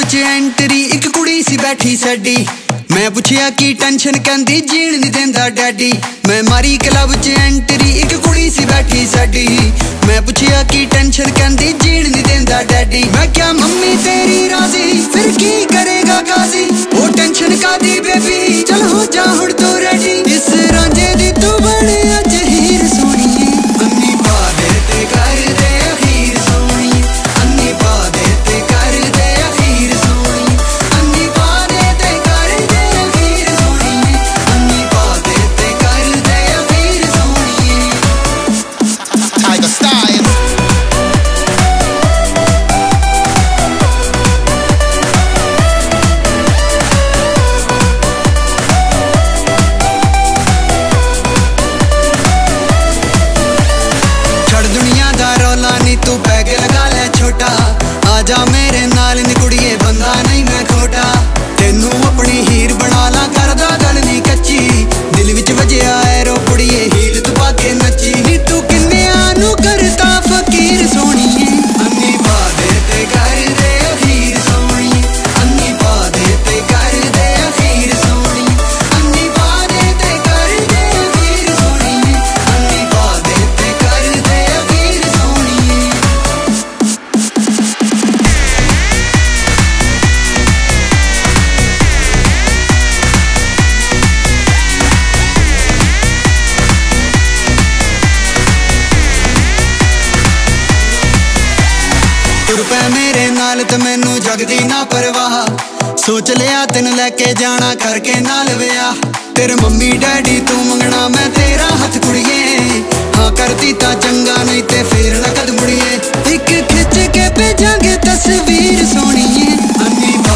विच entry एक कुड़ी सी बैठी साडी। मैं पुछया की टेंशन कहंदी जीण नहीं देंदा डैडी। मैं मारी क्लब च एंट्री एक कुड़ी सी बैठी साडी। मैं पुछया की टेंशन कहंदी जीण नहीं देंदा डैडी। मैं क्या मम्मी तेरी राजी फिर की करेगा गाजी। ओ टेंशन कादी बेबी चल हो जा हुण तू रेडी। इस रांझे दी तू बने अज हीर सोहणीए। अन्नी पा दे ते कर दे अखीर सोहणीए। अन्नी पा दे ते कर दे अखीर सोहणीए। अन्नी पा दे ते कर दे अखीर सोहणीए। अन्नी पा दे ते कर दे अखीर सोहणीए। Tiger Style. तू पैग लगा ले छोटा आजा मेरे नाल नी कुड़िए बंदा नहीं मैं खोटा। तेनू अपनी हीर बना ला करदा गल नी कच्ची। दिल विच वजया एरो कुड़िए हील तू पाके नची। नी तू किन्निया नू करता फकीर सोहणीए। अन्नी पा दे ते कर दे अखीर सोहणीए। अन्नी पा दे ते कर दे अखीर सोहणीए। अन्नी पा दे ते कर दे अखीर सोहणीए। अन्नी पा दे ते कर दे अखीर सोहणीए। तुर पै मेरे नाल ते मैनू जगदी ना परवाह। सोच लिया तेन लैके जाना करके नाल विआह। तेरे मम्मी डैडी तू मंगना मैं तेरा हथ कुड़िए। हाँ करती ता चंगा नहीं ते फिर ना कद मुड़िए। एक खिच के भेजांगे तस्वीर सोहणीए। अन्नी पा